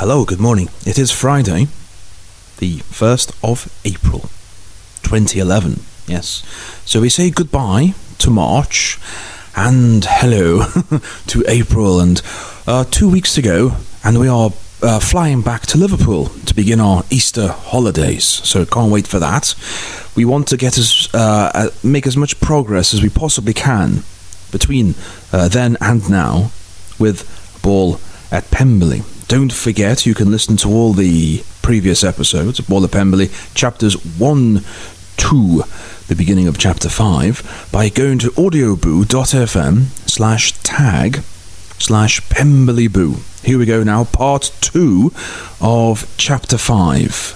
Hello, good morning. It is Friday, the 1st of April, 2011. Yes. So we say goodbye to March and hello to April, and 2 weeks to go, and we are flying back to Liverpool to begin our Easter holidays. So can't wait for that. We want to make as much progress as we possibly can between then and now with a ball at Pemberley. Don't forget, you can listen to all the previous episodes of Ball at Pemberley, chapters 1 to the beginning of chapter 5, by going to audioboom.fm/tag/PemberleyBoo. Here we go now, part 2 of chapter 5.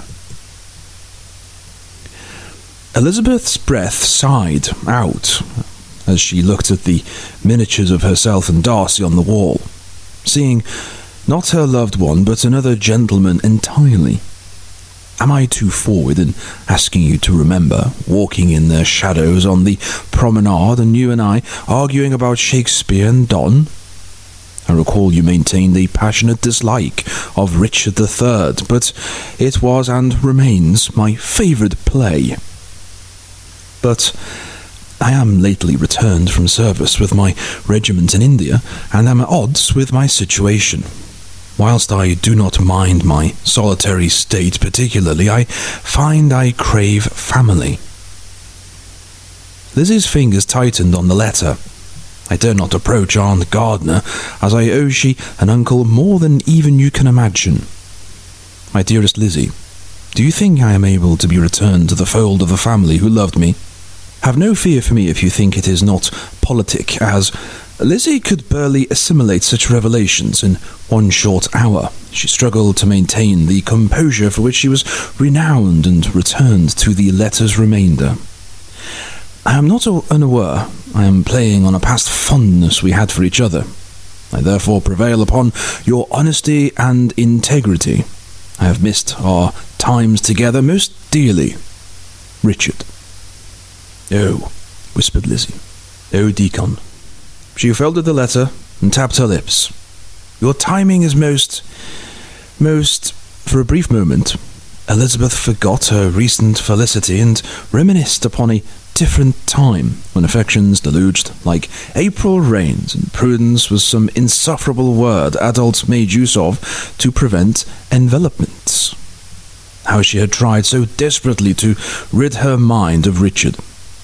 Elizabeth's breath sighed out as she looked at the miniatures of herself and Darcy on the wall, seeing not her loved one, but another gentleman entirely. Am I too forward in asking you to remember walking in their shadows on the promenade, and you and I arguing about Shakespeare and Donne? I recall you maintained a passionate dislike of Richard III, but it was and remains my favourite play. But I am lately returned from service with my regiment in India, and am at odds with my situation. Whilst I do not mind my solitary state particularly, I find I crave family. Lizzie's fingers tightened on the letter. I dare not approach Aunt Gardner, as I owe she an uncle more than even you can imagine. My dearest Lizzie, do you think I am able to be returned to the fold of a family who loved me? Have no fear for me if you think it is not politic, as Lizzie could barely assimilate such revelations in 1 short hour. She struggled to maintain the composure for which she was renowned, and returned to the letter's remainder. I am not unaware I am playing on a past fondness we had for each other. I therefore prevail upon your honesty and integrity. I have missed our times together most dearly. Richard. Oh, whispered Lizzie. Oh, Deacon. She folded the letter and tapped her lips. Your timing is most... For a brief moment, Elizabeth forgot her recent felicity and reminisced upon a different time when affections deluged like April rains, and prudence was some insufferable word adults made use of to prevent envelopments. How she had tried so desperately to rid her mind of Richard.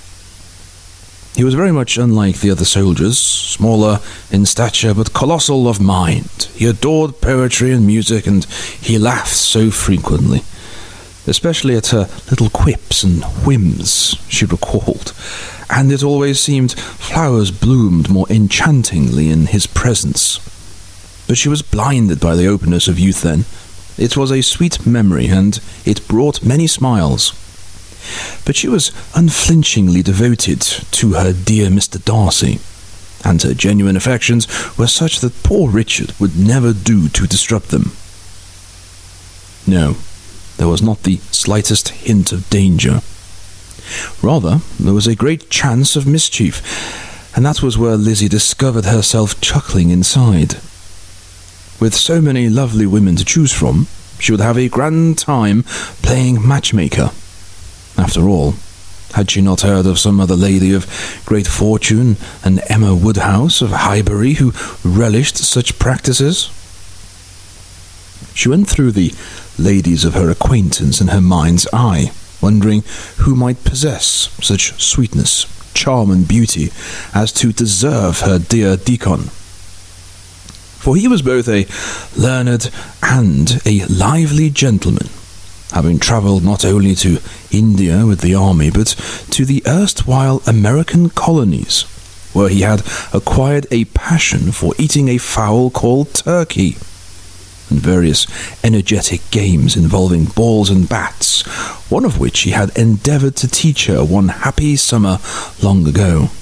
He was very much unlike the other soldiers, smaller in stature but colossal of mind. He adored poetry and music, and he laughed so frequently, especially at her little quips and whims, she recalled, and it always seemed flowers bloomed more enchantingly in his presence. But she was blinded by the openness of youth then. It was a sweet memory, and it brought many smiles. But she was unflinchingly devoted to her dear Mr. Darcy, and her genuine affections were such that poor Richard would never do to disrupt them. No, there was not the slightest hint of danger. Rather, there was a great chance of mischief, and that was where Lizzie discovered herself chuckling inside. With so many lovely women to choose from, she would have a grand time playing matchmaker. After all, had she not heard of some other lady of great fortune, an Emma Woodhouse of Highbury, who relished such practices? She went through the ladies of her acquaintance in her mind's eye, wondering who might possess such sweetness, charm and beauty as to deserve her dear Deacon. For he was both a learned and a lively gentleman, having travelled not only to India with the army, but to the erstwhile American colonies, where he had acquired a passion for eating a fowl called turkey, and various energetic games involving balls and bats, one of which he had endeavoured to teach her one happy summer long ago.